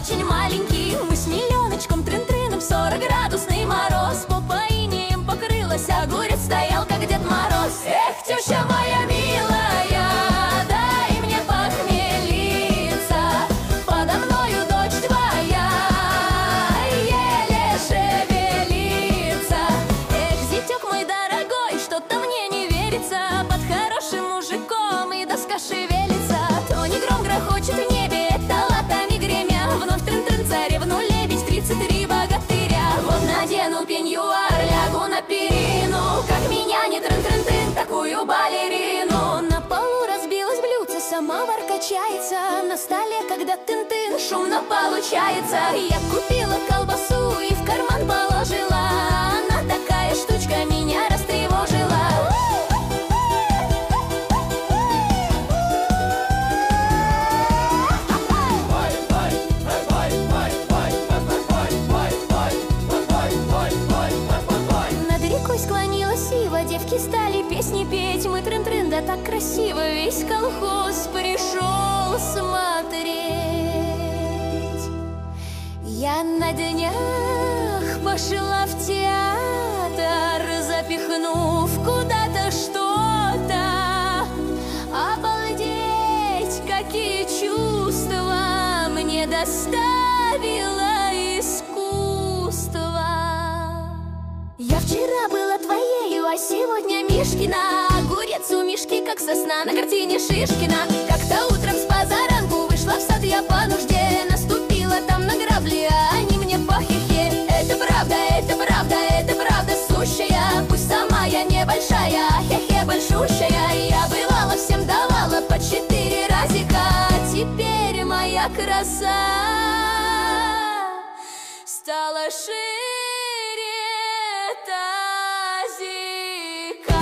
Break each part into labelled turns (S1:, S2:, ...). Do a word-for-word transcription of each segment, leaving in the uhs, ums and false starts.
S1: очень маленький. Мы с миллионочком трын-трыном, сорок-градусный мороз. Попа инеем покрылась, огурец стоял, как Дед Мороз. Эх, теща моя милая, дай мне похмелиться, подо мною дочь твоя еле шевелится. Эх, зятёк мой дорогой, что-то мне не верится, под хорошим мужиком и доска шевелится. То не гром грохочет в небе, это латами гремя, вновь трын-трын, царевну лебедь, тридцать три богатыря. Вот надену пеньюар, лягу на перину, как меня не трын-трын-тын, такую балерину. На полу разбилось блюдце, самовар качается, на столе, когда тын-тын, шумно получается. Я купила колбасу и в карман положила, она такая штучка меня растревожила. Над рекой склонилась ива, девки стали песни петь. Мы трын-трын, да так красиво, весь колхоз пришел смотреть. Я на днях пошла в театр, запихнув куда-то что-то. Обалдеть, какие чувства мне доставило искусство. Я вчера была твоею, а сегодня Мишкина. Огурец у Мишки, как сосна на картине Шишкина. Как-то утром с позаранку вышла в сад я по нужде, наступила там на грабли, а они мне по-хе-хе. Это правда, это правда, это правда сущая, пусть сама я небольшая, а хе-хе большущая. Я бывала, всем давала по четыре разика, а теперь моя краса стала шире тазика.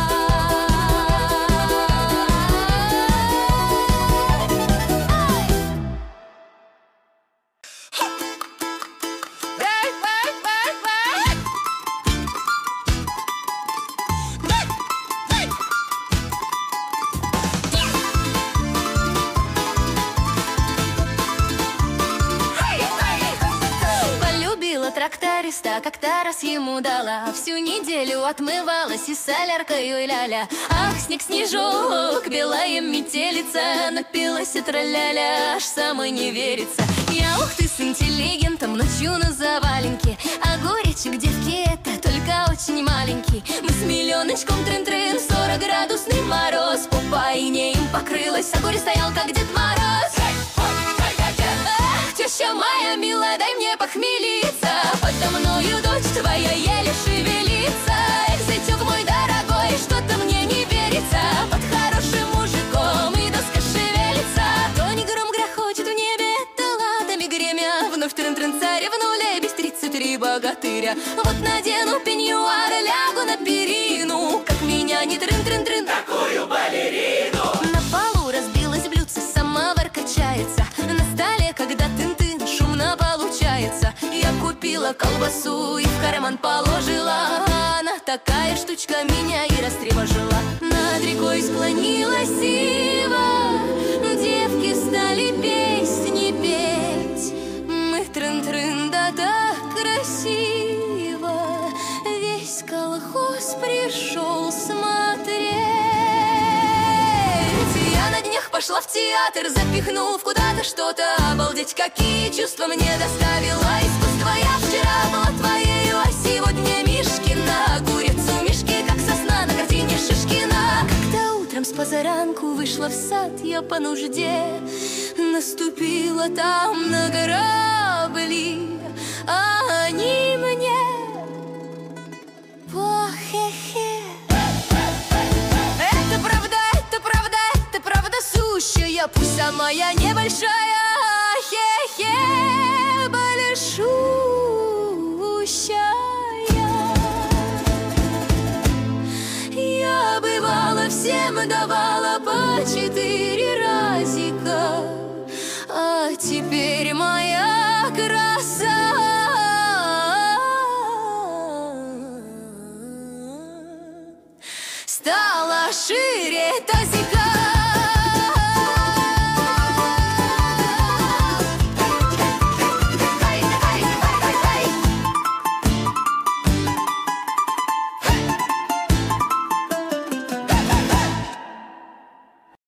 S1: Полюбила тракториста, как-то раз ему дала, всю неделю отмывалась и соляркою ля-ля. Ах, снег-снежок, белая метелица, напилась и траля-ля, аж самой не верится. Я, ух ты, с интеллигентом ночью на заваленке, огуречек, девки, это только очень маленький. Мы с миллионочком трын-трын, сорок-градусный мороз. Попа инеем покрылась, огурец стоял, как Дед Мороз. Ах, теща моя милая, дай мне похмелиться, подо мною дочь твоя еле шевелится. Эх, зятёк мой дорогой, что-то мне не верится, под хорошим мужиком и доска шевелится. То не гром грохочет в небе, это ладами гремя, вновь трын-трын, царевну лебедь, тридцать три богатыря. Вот надену пеньюар, лягу на перину, как меня не трын-трын-трын, такую балерину. На полу разбилось блюдце, самовар качается, на столе, когда тын-тын, шумно получается. Я купила колбасу и в карман положила, она такая штучка меня и растревожила. Над рекой склонилась ива, девки стали песни петь. Мы трын-трын, да так красиво, весь колхоз пришел смотреть. Я на днях пошла в театр, запихнув куда-то что-то. Обалдеть, какие чувства мне доставило искусство. Я вчера была твоею, а сегодня Мишкина. Огурец у Мишки, как сосна на картине Шишкина. Как-то утром с позаранку вышла в сад я по нужде, наступила там на грабли, а они мне по-хе-хе. Это правда, это правда, это правда сущая, пусть сама я небольшая, хе-хе большущая. Я бывала, всем давала по четыре разика, а теперь моя краса стала шире.